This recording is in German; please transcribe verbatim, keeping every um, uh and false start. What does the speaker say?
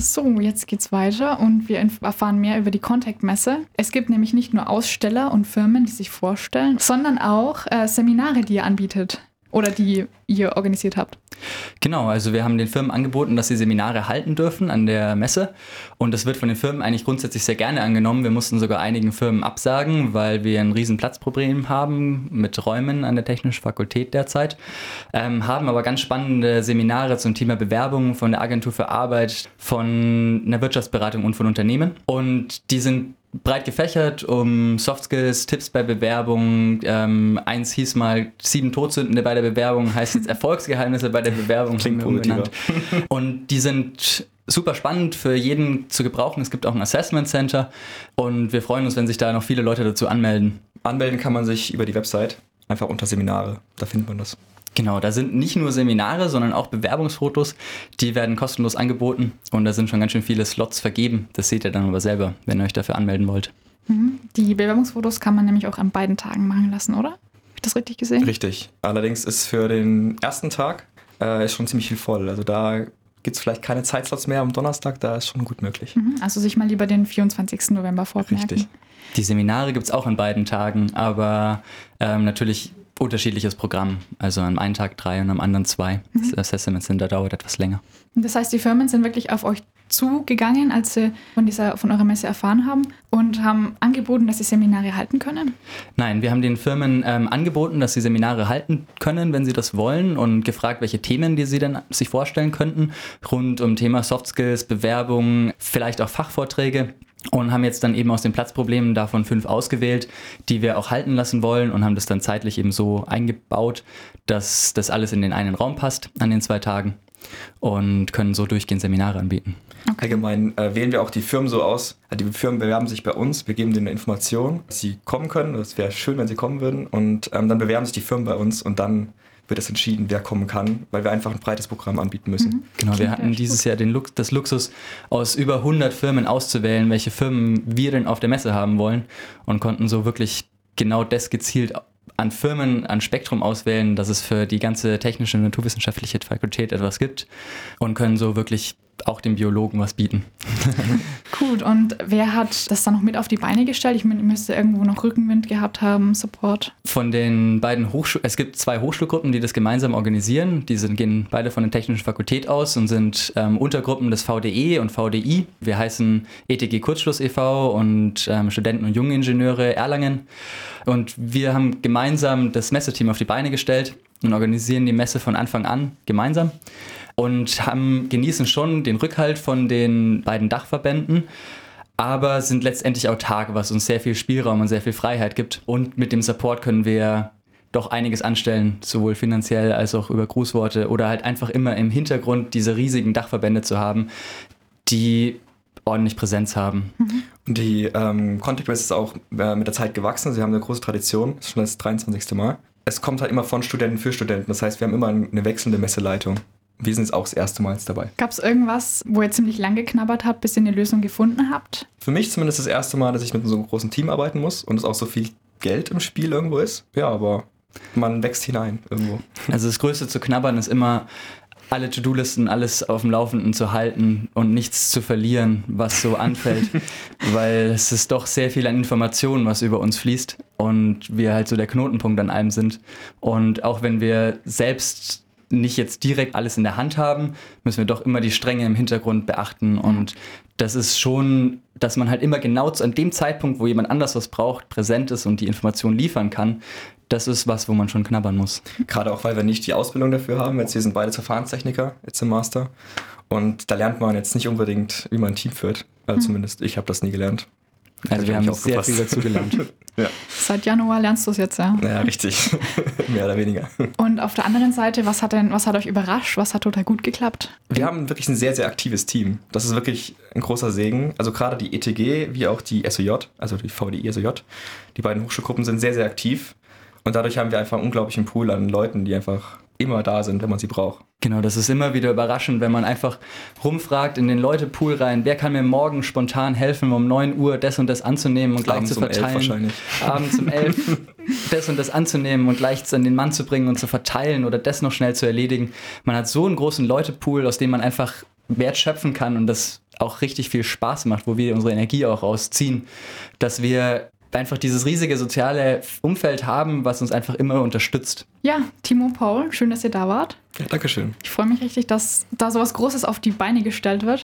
So, jetzt geht's weiter und wir erfahren mehr über die Contact-Messe. Es gibt nämlich nicht nur Aussteller und Firmen, die sich vorstellen, sondern auch äh, Seminare, die ihr anbietet oder die ihr organisiert habt. Genau, also wir haben den Firmen angeboten, dass sie Seminare halten dürfen an der Messe und das wird von den Firmen eigentlich grundsätzlich sehr gerne angenommen. Wir mussten sogar einigen Firmen absagen, weil wir ein riesen Platzproblem haben mit Räumen an der Technischen Fakultät derzeit, ähm, haben aber ganz spannende Seminare zum Thema Bewerbung von der Agentur für Arbeit, von einer Wirtschaftsberatung und von Unternehmen und die sind breit gefächert um Soft Skills, Tipps bei Bewerbung. Ähm, eins hieß mal sieben Todsünden bei der Bewerbung, heißt jetzt Erfolgsgeheimnisse bei der Bewerbung. Klingt umbenannt. Und die sind super spannend für jeden zu gebrauchen. Es gibt auch ein Assessment Center und wir freuen uns, wenn sich da noch viele Leute dazu anmelden. Anmelden kann man sich über die Website, einfach unter Seminare, da findet man das. Genau, da sind nicht nur Seminare, sondern auch Bewerbungsfotos, die werden kostenlos angeboten und da sind schon ganz schön viele Slots vergeben. Das seht ihr dann aber selber, wenn ihr euch dafür anmelden wollt. Die Bewerbungsfotos kann man nämlich auch an beiden Tagen machen lassen, oder? Habe ich das richtig gesehen? Richtig. Allerdings ist für den ersten Tag äh, ist schon ziemlich viel voll. Also da gibt es vielleicht keine Zeitslots mehr am Donnerstag, da ist schon gut möglich. Also sich mal lieber den vierundzwanzigsten November vormerken. Richtig. Die Seminare gibt es auch an beiden Tagen, aber ähm, natürlich unterschiedliches Programm. Also an einem Tag drei und am anderen zwei. Mhm. Das Assessment Center dauert etwas länger. Das heißt, die Firmen sind wirklich auf euch zugegangen, als sie von dieser, von eurer Messe erfahren haben und haben angeboten, dass sie Seminare halten können? Nein, wir haben den Firmen ähm, angeboten, dass sie Seminare halten können, wenn sie das wollen und gefragt, welche Themen die sie denn sich vorstellen könnten, rund um Thema Soft Skills, Bewerbung, vielleicht auch Fachvorträge. Und haben jetzt dann eben aus den Platzproblemen davon fünf ausgewählt, die wir auch halten lassen wollen und haben das dann zeitlich eben so eingebaut, dass das alles in den einen Raum passt an den zwei Tagen und können so durchgehend Seminare anbieten. Okay. Allgemein äh, wählen wir auch die Firmen so aus. Die Firmen bewerben sich bei uns, wir geben denen eine Information, dass sie kommen können. Das wäre schön, wenn sie kommen würden. Und ähm, dann bewerben sich die Firmen bei uns und dann wird es entschieden, wer kommen kann, weil wir einfach ein breites Programm anbieten müssen. Mhm. Genau, wir hatten dieses Jahr den Lux, das Luxus, aus über hundert Firmen auszuwählen, welche Firmen wir denn auf der Messe haben wollen und konnten so wirklich genau das gezielt an Firmen, an Spektrum auswählen, dass es für die ganze technische und naturwissenschaftliche Fakultät etwas gibt und können so wirklich auch dem Biologen was bieten. Gut, und wer hat das dann noch mit auf die Beine gestellt? Ich meine, ihr müsst irgendwo noch Rückenwind gehabt haben, Support. Von den beiden Hochschulen, es gibt zwei Hochschulgruppen, die das gemeinsam organisieren. Die sind, gehen beide von der Technischen Fakultät aus und sind ähm, Untergruppen des V D E und V D I. Wir heißen E T G Kurzschluss e V und ähm, Studenten- und Jungingenieure Erlangen. Und wir haben gemeinsam das Messeteam auf die Beine gestellt und organisieren die Messe von Anfang an gemeinsam. Und haben, genießen schon den Rückhalt von den beiden Dachverbänden, aber sind letztendlich autark, was uns sehr viel Spielraum und sehr viel Freiheit gibt. Und mit dem Support können wir doch einiges anstellen, sowohl finanziell als auch über Grußworte oder halt einfach immer im Hintergrund diese riesigen Dachverbände zu haben, die ordentlich Präsenz haben. Mhm. Und die ähm, Contact-Messe ist auch äh, mit der Zeit gewachsen. Sie haben eine große Tradition, das ist schon das dreiundzwanzigste Mal. Es kommt halt immer von Studenten für Studenten, das heißt, wir haben immer eine wechselnde Messeleitung. Wir sind jetzt auch das erste Mal dabei. Gab es irgendwas, wo ihr ziemlich lang geknabbert habt, bis ihr eine Lösung gefunden habt? Für mich zumindest das erste Mal, dass ich mit so einem großen Team arbeiten muss und es auch so viel Geld im Spiel irgendwo ist. Ja, aber man wächst hinein irgendwo. Also das Größte zu knabbern ist immer, alle To-Do-Listen, alles auf dem Laufenden zu halten und nichts zu verlieren, was so anfällt, weil es ist doch sehr viel an Informationen, was über uns fließt und wir halt so der Knotenpunkt an allem sind. Und auch wenn wir selbst nicht jetzt direkt alles in der Hand haben, müssen wir doch immer die Stränge im Hintergrund beachten und das ist schon, dass man halt immer genau zu, an dem Zeitpunkt, wo jemand anders was braucht, präsent ist und die Information liefern kann, das ist was, wo man schon knabbern muss. Gerade auch, weil wir nicht die Ausbildung dafür haben. Jetzt, wir sind beide Verfahrenstechniker, jetzt im Master und da lernt man jetzt nicht unbedingt, wie man ein Team führt. Also mhm. zumindest ich habe das nie gelernt. Also wir haben sehr viel dazu gelernt. Ja. Seit Januar lernst du es jetzt, ja? Ja, richtig. Mehr oder weniger. Und auf der anderen Seite, was hat denn, was hat euch überrascht? Was hat total gut geklappt? Wir haben wirklich ein sehr, sehr aktives Team. Das ist wirklich ein großer Segen. Also gerade die E T G wie auch die S O J, also die V D I S O J, die beiden Hochschulgruppen sind sehr, sehr aktiv. Und dadurch haben wir einfach einen unglaublichen Pool an Leuten, die einfach immer da sind, wenn man sie braucht. Genau, das ist immer wieder überraschend, wenn man einfach rumfragt in den Leutepool rein, wer kann mir morgen spontan helfen, um neun Uhr das und das anzunehmen und gleich Abends zu verteilen. Um elf wahrscheinlich. Abends um elf das und das anzunehmen und gleich an den Mann zu bringen und zu verteilen oder das noch schnell zu erledigen. Man hat so einen großen Leutepool, aus dem man einfach Wert schöpfen kann und das auch richtig viel Spaß macht, wo wir unsere Energie auch rausziehen, dass wir einfach dieses riesige soziale Umfeld haben, was uns einfach immer unterstützt. Ja, Timo, Paul, schön, dass ihr da wart. Ja, danke schön. Ich freue mich richtig, dass da sowas Großes auf die Beine gestellt wird.